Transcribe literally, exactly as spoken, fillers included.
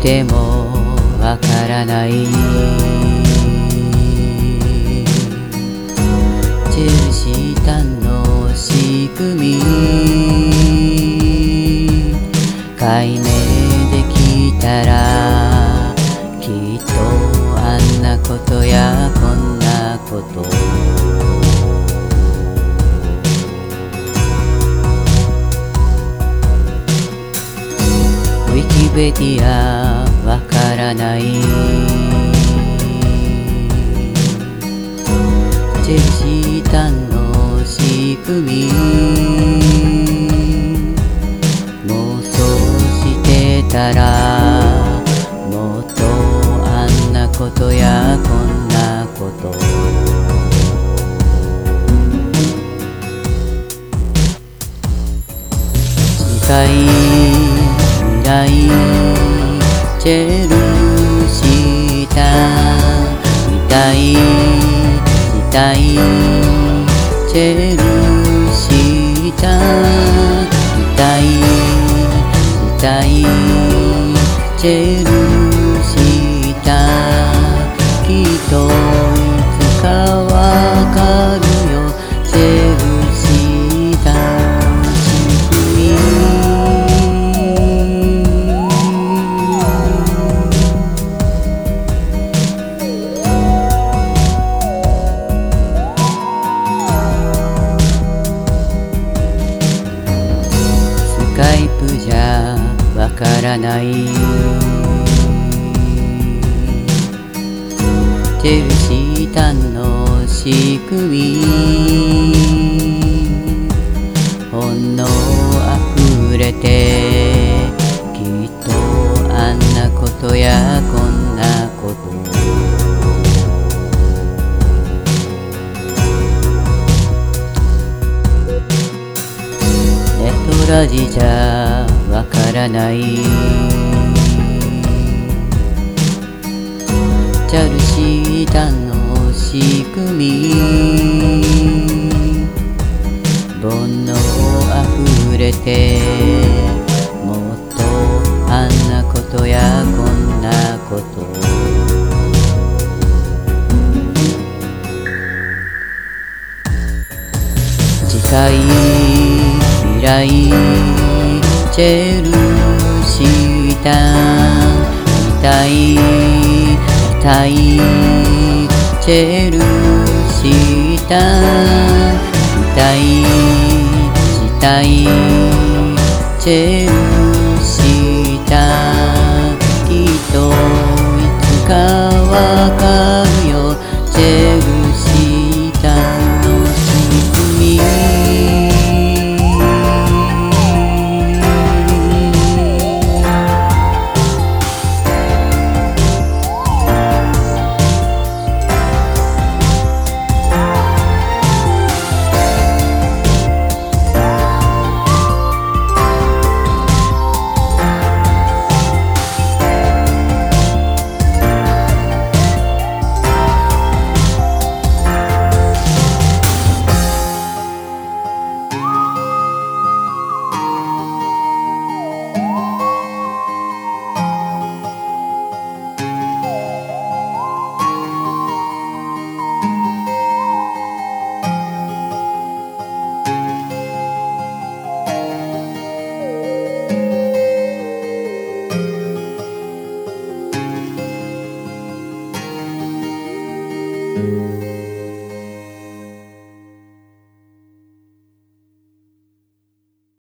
てもわからないチェルシータンの仕組み解明できたらきっとあんなことやこんなことウィキペディアわからないチェルシータンの仕組み妄想してたらもっとあんなことやこんなこと近い未来チェルシータン見たいしたいチェルシータン見たいしたいチェルシータンきっといつかわかるよチェルシータン仕組みスカイプじゃわからないチェルシータンの仕組み本能あふれてきっとあんなことやこんなことネットラジじゃわからないチェルシータンの仕組み煩悩あふれてもっとあんなことやこんなこと近い未来チェルシータン見たい見たいチェルシータン見たいしたいチェル